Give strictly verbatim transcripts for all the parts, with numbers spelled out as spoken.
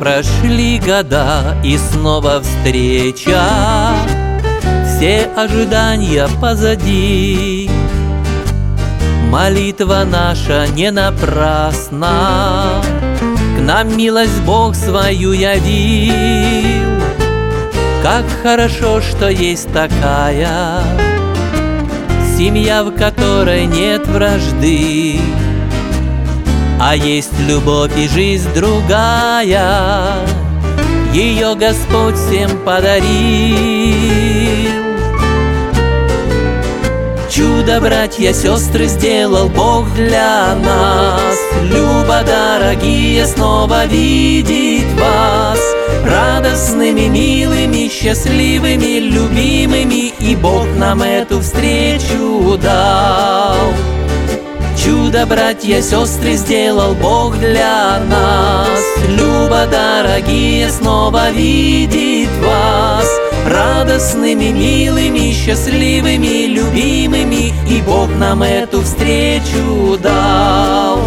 Прошли года и снова встреча, все ожидания позади. Молитва наша не напрасна, к нам милость Бог свою явил. Как хорошо, что есть такая семья, в которой нет вражды, а есть любовь и жизнь другая, ее Господь всем подарил. Чудо, братья, сестры, сделал Бог для нас. Люба, дорогие, снова видеть вас радостными, милыми, счастливыми, любимыми, и Бог нам эту встречу дал. Чудо, братья, сестры, сделал Бог для нас. Люба, дорогие, снова видеть вас радостными, милыми, счастливыми, любимыми, и Бог нам эту встречу дал.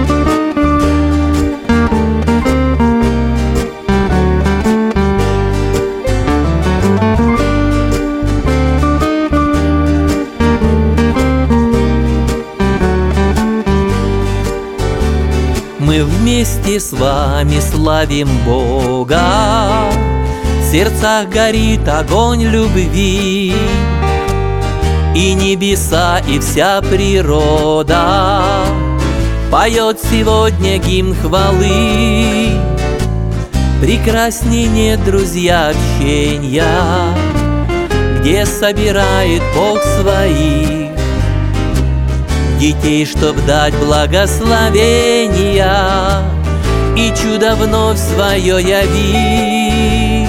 Мы вместе с вами славим Бога, в сердцах горит огонь любви, и небеса, и вся природа поет сегодня гимн хвалы. Прекрасней нет, друзья, общения, где собирает Бог своих детей, чтоб дать благословения и чудо вновь свое явить.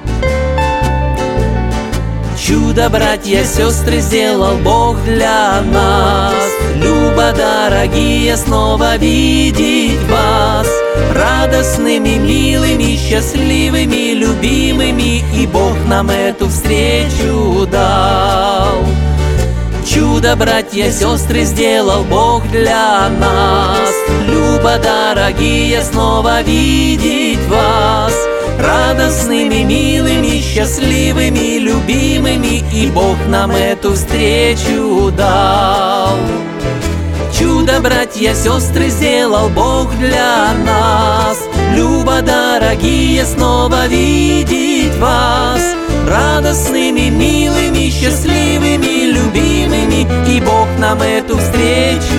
Чудо, братья, сестры, сделал Бог для нас. Люба, дорогие, снова видеть вас радостными, милыми, счастливыми, любимыми, и Бог нам эту встречу дал. Чудо, братья, сестры, сделал Бог для нас. Люба, дорогие, снова видеть вас радостными, милыми, счастливыми, любимыми, и Бог нам эту встречу дал. Чудо, братья, сестры, сделал Бог для нас. Люба, дорогие, снова видеть вас радостными, милыми, счастливыми, любимыми, и Бог нам эту встречу